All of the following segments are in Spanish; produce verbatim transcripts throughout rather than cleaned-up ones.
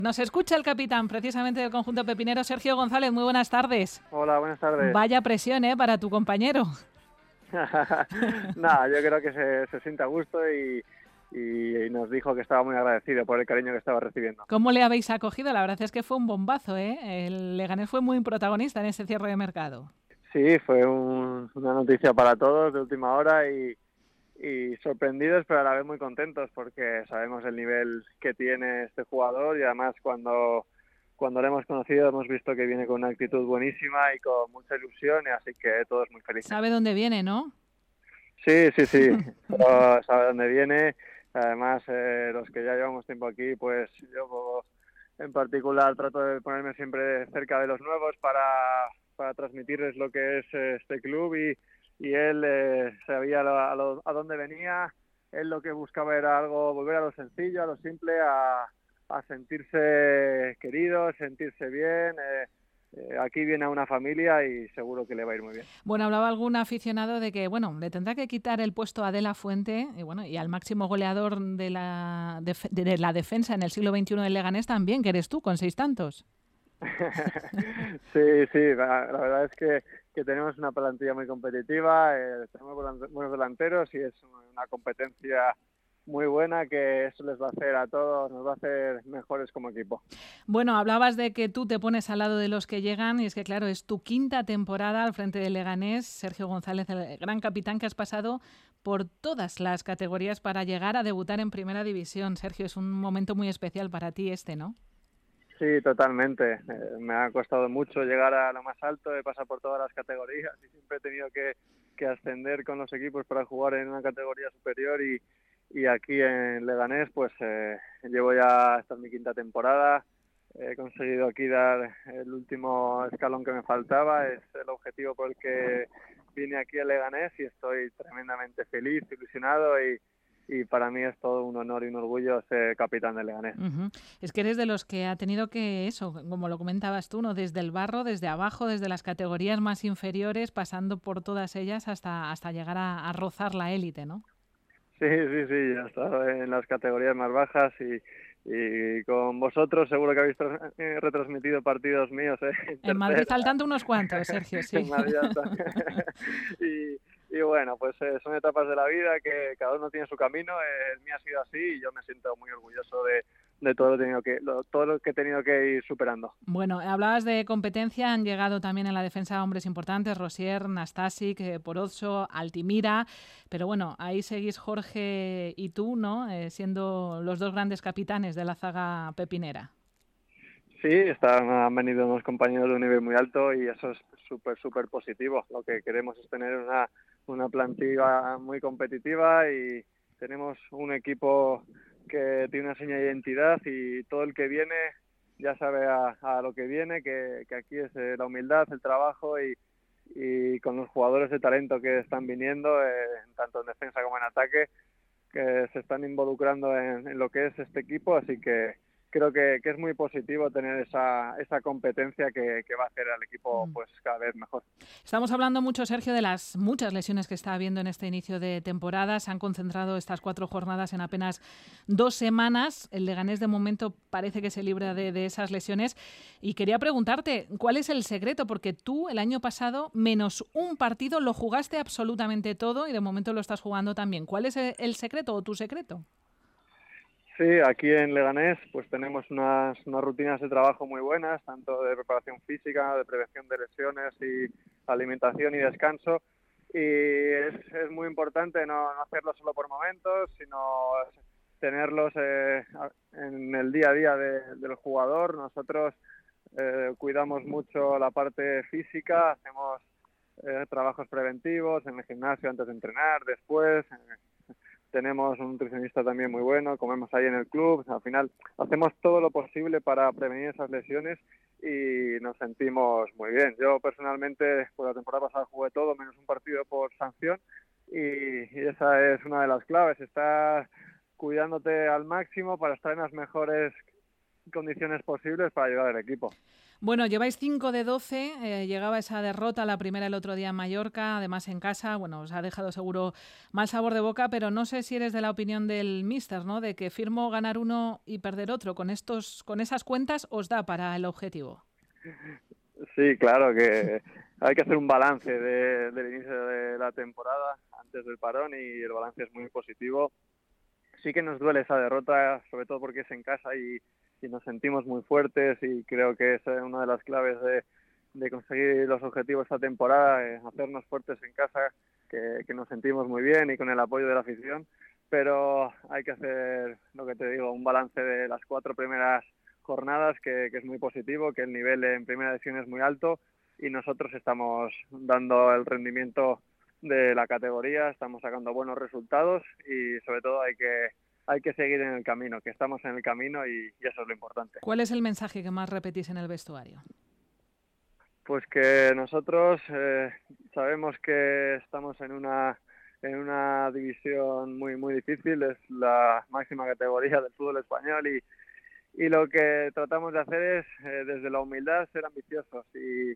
Nos escucha el capitán, precisamente del conjunto pepinero, Sergio González. Muy buenas tardes. Hola, buenas tardes. Vaya presión, ¿eh?, para tu compañero. Nada, yo creo que se, se siente a gusto y, y, y nos dijo que estaba muy agradecido por el cariño que estaba recibiendo. ¿Cómo le habéis acogido? La verdad es que fue un bombazo, ¿eh? El Leganés fue muy protagonista en ese cierre de mercado. Sí, fue un, una noticia para todos de última hora y, y sorprendidos, pero a la vez muy contentos porque sabemos el nivel que tiene este jugador y además cuando, cuando lo hemos conocido hemos visto que viene con una actitud buenísima y con mucha ilusión, y así que todos muy felices. Sabe dónde viene, ¿no? Sí, sí, sí, pero sabe dónde viene. Además, eh, los que ya llevamos tiempo aquí, pues yo en particular trato de ponerme siempre cerca de los nuevos para, para transmitirles lo que es este club y, y él eh, sabía a, lo, a dónde venía. Él lo que buscaba era algo, volver a lo sencillo, a lo simple, a, a sentirse querido, sentirse bien. Eh, Eh, aquí viene a una familia y seguro que le va a ir muy bien. Bueno, hablaba algún aficionado de que, bueno, le tendrá que quitar el puesto a De La Fuente y, bueno, y al máximo goleador de la, de, de la defensa en el siglo veintiuno del Leganés también, que eres tú, con seis tantos. sí, sí, la, la verdad es que, que tenemos una plantilla muy competitiva, eh, tenemos buenos delanteros y es una competencia muy buena que eso les va a hacer a todos, nos va a hacer mejores como equipo. Bueno, hablabas de que tú te pones al lado de los que llegan y es que, claro, es tu quinta temporada al frente del Leganés. Sergio González, el gran capitán, que has pasado por todas las categorías para llegar a debutar en Primera División. Sergio, es un momento muy especial para ti este, ¿no? Sí, totalmente. Eh, me ha costado mucho llegar a lo más alto, he pasado por todas las categorías y siempre he tenido que, que ascender con los equipos para jugar en una categoría superior y, y aquí en Leganés pues eh, llevo ya, esta es mi quinta temporada, he conseguido aquí dar el último escalón que me faltaba, es el objetivo por el que vine aquí a Leganés y estoy tremendamente feliz, ilusionado y y para mí es todo un honor y un orgullo ser capitán de Leganés. Uh-huh. Es que eres de los que ha tenido que, eso, como lo comentabas tú, ¿no? Desde el barro, desde abajo, desde las categorías más inferiores, pasando por todas ellas hasta, hasta llegar a, a rozar la élite, ¿no? Sí, sí, sí, ya he estado en las categorías más bajas y, y con vosotros seguro que habéis tra- eh, retransmitido partidos míos. Eh, en, en Madrid faltando unos cuantos, Sergio, sí. en Madrid y, y bueno, pues eh, son etapas de la vida que cada uno tiene su camino. Eh, el mío ha sido así y yo me siento muy orgulloso de, de todo, lo tenido que, lo, todo lo que he tenido que ir superando. Bueno, hablabas de competencia, han llegado también en la defensa hombres importantes, Rosier, Nastasic, eh, Porozzo, Altimira, pero bueno, ahí seguís Jorge y tú, ¿no? Eh, siendo los dos grandes capitanes de la zaga pepinera. Sí, están, han venido unos compañeros de un nivel muy alto y eso es súper, súper positivo. Lo que queremos es tener una, una plantilla muy competitiva y tenemos un equipo que tiene una seña de identidad y todo el que viene ya sabe a, a lo que viene, que, que aquí es eh, la humildad, el trabajo y, y con los jugadores de talento que están viniendo, eh, tanto en defensa como en ataque, que se están involucrando en, en lo que es este equipo, así que creo que, que es muy positivo tener esa, esa competencia que, que va a hacer al equipo pues cada vez mejor. Estamos hablando mucho, Sergio, de las muchas lesiones que está habiendo en este inicio de temporada. Se han concentrado estas cuatro jornadas en apenas dos semanas. El Leganés de momento parece que se libra de, de esas lesiones. Y quería preguntarte, ¿cuál es el secreto? Porque tú el año pasado, menos un partido, lo jugaste absolutamente todo y de momento lo estás jugando también. ¿Cuál es el secreto o tu secreto? Sí, aquí en Leganés pues tenemos unas, unas rutinas de trabajo muy buenas, tanto de preparación física, de prevención de lesiones y alimentación y descanso. Y es, es muy importante no, no hacerlo solo por momentos, sino tenerlos eh, en el día a día de, del jugador. Nosotros eh, cuidamos mucho la parte física, hacemos eh, trabajos preventivos en el gimnasio antes de entrenar, después. Eh, Tenemos un nutricionista también muy bueno, comemos ahí en el club, al final hacemos todo lo posible para prevenir esas lesiones y nos sentimos muy bien. Yo personalmente, pues la temporada pasada jugué todo, menos un partido por sanción y, y esa es una de las claves, estar cuidándote al máximo para estar en las mejores condiciones posibles para ayudar al equipo. Bueno, lleváis cinco de doce, eh, llegaba esa derrota, la primera el otro día en Mallorca, además en casa, bueno, os ha dejado seguro mal sabor de boca, pero no sé si eres de la opinión del míster, ¿no? De que firmo ganar uno y perder otro. Con estos, con esas cuentas os da para el objetivo. Sí, claro que hay que hacer un balance de, del inicio de la temporada antes del parón y el balance es muy positivo. Sí que nos duele esa derrota, sobre todo porque es en casa y, y nos sentimos muy fuertes y creo que es una de las claves de, de conseguir los objetivos esta temporada, es hacernos fuertes en casa, que, que nos sentimos muy bien y con el apoyo de la afición, pero hay que hacer, lo que te digo, un balance de las cuatro primeras jornadas que, que es muy positivo, que el nivel en primera división es muy alto y nosotros estamos dando el rendimiento de la categoría, estamos sacando buenos resultados y sobre todo hay que hay que seguir en el camino, que estamos en el camino y, y eso es lo importante. ¿Cuál es el mensaje que más repetís en el vestuario? Pues que nosotros eh, sabemos que estamos en una en una división muy muy difícil, es la máxima categoría del fútbol español y y lo que tratamos de hacer es, eh, desde la humildad, ser ambiciosos y,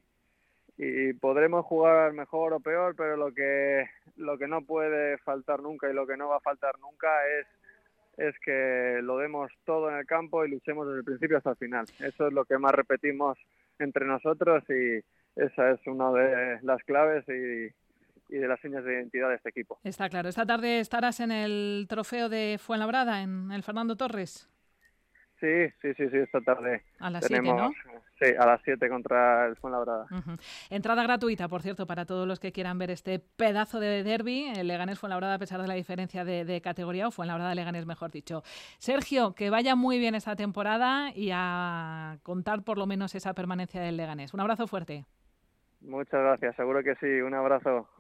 y podremos jugar mejor o peor, pero lo que lo que no puede faltar nunca y lo que no va a faltar nunca es, es que lo demos todo en el campo y luchemos desde el principio hasta el final. Eso es lo que más repetimos entre nosotros y esa es una de las claves y, y de las señas de identidad de este equipo. Está claro. Esta tarde estarás en el trofeo de Fuenlabrada, en el Fernando Torres. Sí, sí, sí, sí, esta tarde A las siete, tenemos, ¿no? sí, a las siete contra el Fuenlabrada. Uh-huh. Entrada gratuita, por cierto, para todos los que quieran ver este pedazo de derbi. El Leganés Fuenlabrada, a pesar de la diferencia de, de categoría, o Fuenlabrada Leganés, mejor dicho. Sergio, que vaya muy bien esta temporada y a contar por lo menos esa permanencia del Leganés. Un abrazo fuerte. Muchas gracias, seguro que sí. Un abrazo.